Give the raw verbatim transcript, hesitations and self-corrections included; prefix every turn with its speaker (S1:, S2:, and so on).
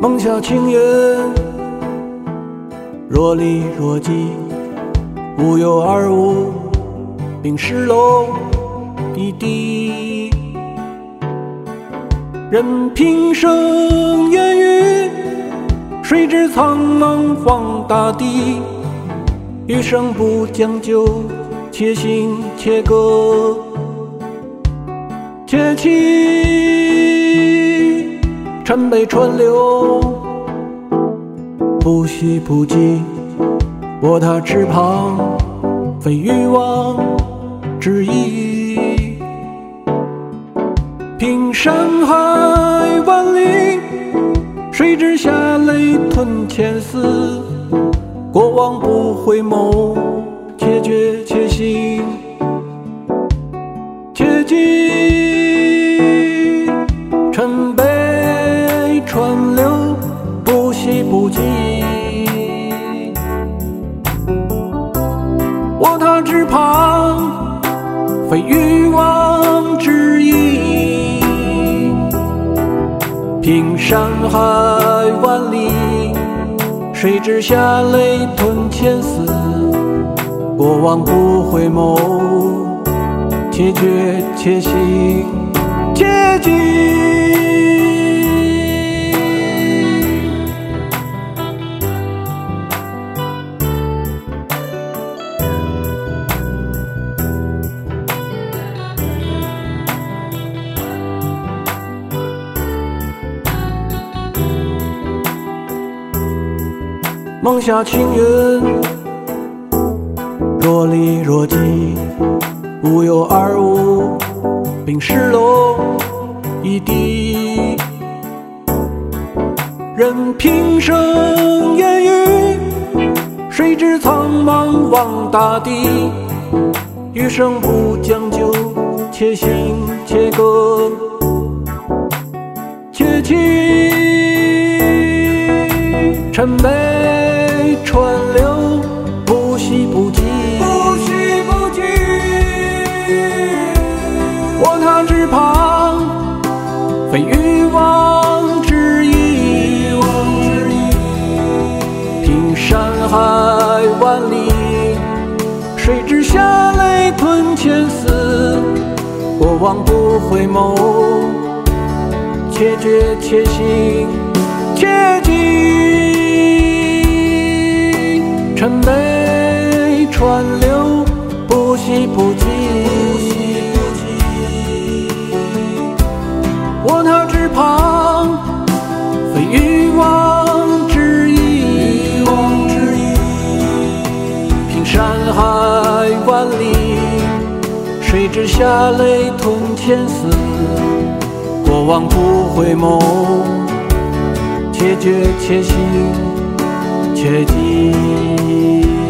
S1: 梦下情缘，若离若即，无有而无，并失落一地。任平生烟雨，谁知苍茫荒大地。余生不将就，且行且歌，且起沉悲川流，不息不寂。卧榻之旁，非欲望之意。平山海万里，谁知下泪吞千丝。过往不回眸，且觉且行且记。沉悲川流，不息不寂。卧榻之旁，非欲望之意。平山海万里，谁知下泪吞千丝。过往不回眸，且觉且行且记。梦下情缘，若离若即，无有而无，并失落一地。任平生烟雨，谁知苍茫望大地。余生不将就，且行且歌，且起沉悲川流，不息不寂。不息不寂。卧榻之旁，非欲望之意。平山海万里，谁知下泪吞千丝。过往不回眸，且觉且行且记。沉悲川流，不息不寂。卧榻之旁，非欲望之意。平山海万里，谁知下泪吞千丝。过往不回眸，且觉且行且记。